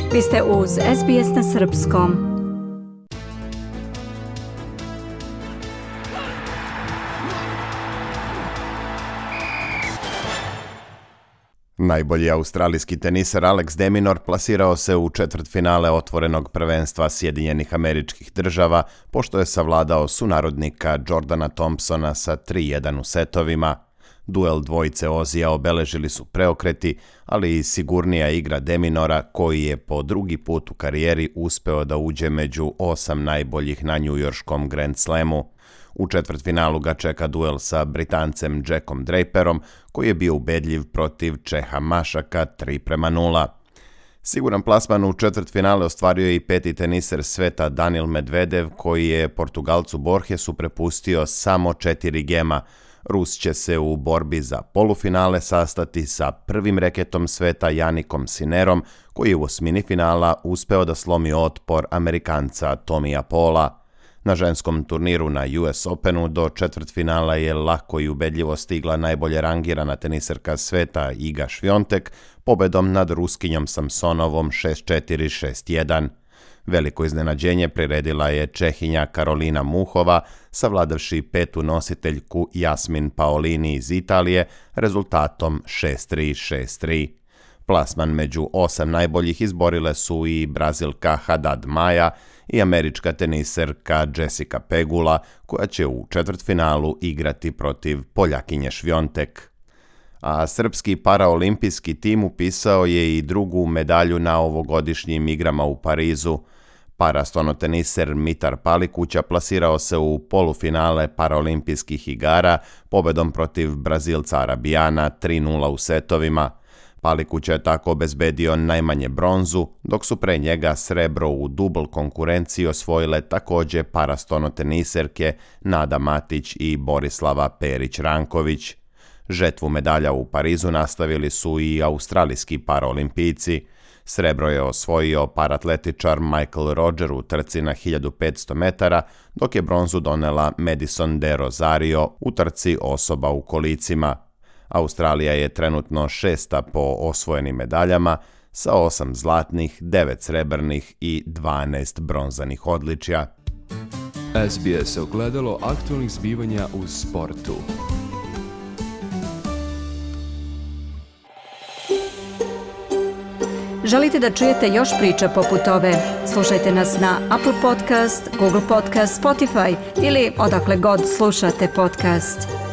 Vi ste uz SBS na srpskom. Najbolji australijski teniser Alex de Minaur plasirao se u četvrtfinale otvorenog prvenstva Sjedinjenih Američkih Država, pošto je savladao sunarodnika Jordana Thompsona sa 3-1 u setovima. Duel dvojice Ozija obeležili su preokreti, ali i sigurnija igra de Minaura, koji je po drugi put u karijeri uspeo da uđe među 8 najboljih na njujorškom Grand Slamu. U četvrtfinalu ga čeka duel sa Britancem Jackom Draperom, koji je bio ubedljiv protiv Čeha Mašaka 3-0. Siguran plasman u četvrtfinale ostvario je i peti teniser sveta Daniil Medvedev, koji je Portugalcu Borgesu prepustio samo 4 gema. Rus će se u borbi za polufinale sastati sa prvim reketom sveta Janikom Sinnerom, koji je u osmini finala uspeo da slomi otpor Amerikanca Tomija Paula. Na ženskom turniru na US Openu do četvrtfinala je lako i ubedljivo stigla najbolje rangirana teniserka sveta Iga Swiatek pobedom nad Ruskinjom Samsonovom 6-4, 6-1. Veliko iznenađenje priredila je Čehinja Karolina Muhova, savladavši petu nositeljku Jasmin Paolini iz Italije rezultatom 6-3, 6-3. Plasman među 8 najboljih izborile su i Brazilka Haddad Maia i američka teniserka Jessica Pegula, koja će u četvrtfinalu igrati protiv Poljakinje Swiatek. A srpski paraolimpijski tim upisao je i drugu medalju na ovogodišnjim igrama u Parizu. Parastonoteniser Mitar Palikuća plasirao se u polufinale paraolimpijskih igara pobedom protiv Brazilca Arabijana 3-0 u setovima. Palikuća je tako obezbedio najmanje bronzu, dok su pre njega srebro u dubl konkurenciji osvojile također parastonoteniserke Nada Matić i Borislava Perić-Ranković. Žetvu medalja u Parizu nastavili su i australijski paraolimpijci. Srebro je osvojio paratletičar Michael Roger u trci na 1500 metara, dok je bronzu donela Madison de Rosario u trci osoba u kolicima. Australija je trenutno 6. po osvojenim medaljama sa 8 zlatnih, 9 srebrnih i 12 bronzanih odličja. SBS ogledalo aktualnih zbivanja u sportu. Želite da čujete još priča poput ove? Slušajte nas na Apple Podcast, Google Podcast, Spotify ili odakle god slušate podcast.